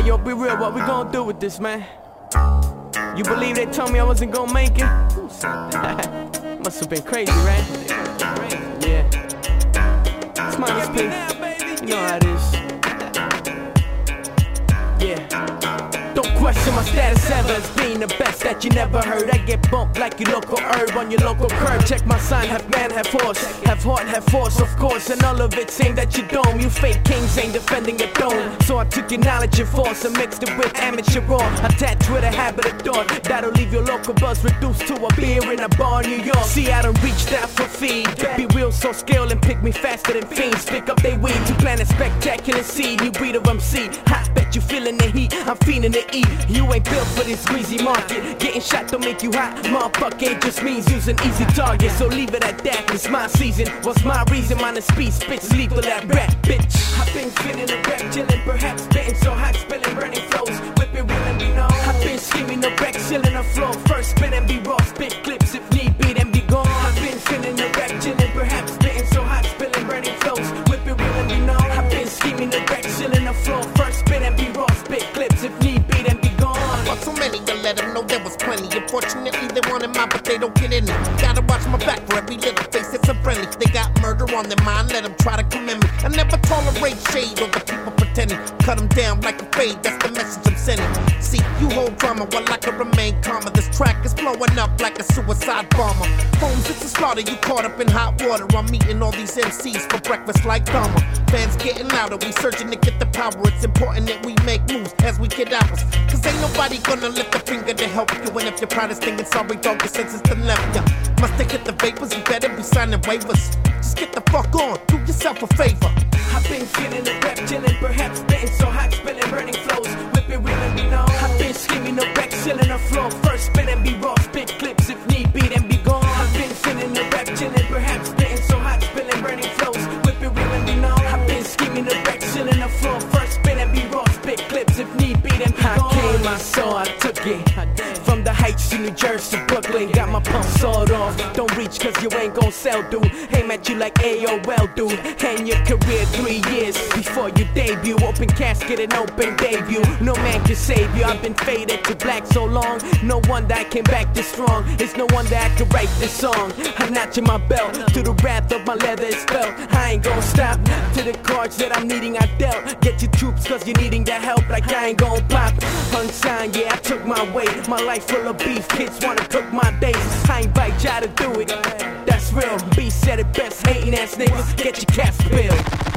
Hey yo, be real, what we gonna do with this, man? You believe they told me I wasn't gonna make it? Must have been crazy, right? Yeah. Smile, please. You know how it is. Yeah. Don't question my status ever as being the best that you never heard. I get bumped like your local herb on your local curb. Check my sign, have man, have horse, have heart, have force, of course. And all of it's aimed at your dome. You fake kings ain't defending your throne. So I took your knowledge and force and mixed it with amateur raw. Attached with a habit of thought that'll leave your local buzz reduced to a beer in a bar in New York. See, I done reached out for feed. Be real, so scale and pick me faster than fiends. Pick up they weed to plant a spectacular seed. New breed of MC. I bet you feeling the heat. I'm feeling the eat. You ain't built for this greasy market. Getting shot don't make you hot. Motherfucker, it just means using easy targets. So leave it at that. It's my season. What's my reason? Minus speed spits lethal that rap, bitch. I've been feeling the rap, chillin', perhaps spitting so hot, spilling burning flows. Whip it, real and be known. I've been scheming the wreck, chillin' the flow. First spit and be raw, spit clips if need be, then be gone. I've been feeling the rap, chillin', perhaps spitting so hot, spilling burning flows. Whip it, real and be known. I've been scheming the wreck, chillin' the flow. First spit and be raw, spit clips if need be, then be gone. So many to let them know there was plenty. Unfortunately, they wanted mine, but they don't get any. Gotta watch my back for every little face that's a friendly. They got murder on their mind, let them try to commend me. I never tolerate shade or the people pretending. Cut them down like a fade, that's the message I'm sending. See, you hold drama while I can remain calmer. This track is blowing up like a suicide bomber. Homes, it's a slaughter, you caught up in hot water. I'm meeting all these MCs for breakfast like Dharma. Fans getting louder, we searching to get the power. It's important that we make moves as we get ours. Cause ain't nobody gonna lift a finger to help you. And if your pride is thinking sorry, dog, your senses to left ya. Must have hit the vapors, you better be signing waivers. Just get the fuck on, do yourself a favor. I've been feeling the rap, chillin', perhaps spitting so hot, spilling burning flows. Whip it, real and be known. I've been scheming the wreck, chillin' the flow. First spit and be raw, spit clips if need be, then be gone. I've been feeling the rap, chillin', perhaps spitting so hot, spilling burning flows. Whip it, real and be known. I've been scheming the wreck, chillin' the flow. First spit and be raw, spit clips if need be, then be gone. I came, I saw, I took it. From the heights to New Jersey to Brooklyn, got my pump sawed off. Don't reach cause you ain't gon' sell, dude. Aim at you like AOL, dude. And your career 3 years before you debut. Open casket and open debut. No man can save you. I've been faded to black so long. No wonder I came back this strong. It's no wonder I could write this song. I'm notching my belt to the wrath of my leather is felt. I ain't gon' stop to the cards that I'm needing. I dealt. Get your troops cause you're needing that help. Like I ain't gon' pop. Unsigned, yeah, I took my way. My life full of beef. Kids wanna cook my days. I invite y'all to do it. That's real. B said it best. Hating ass niggas, get your cap spilled.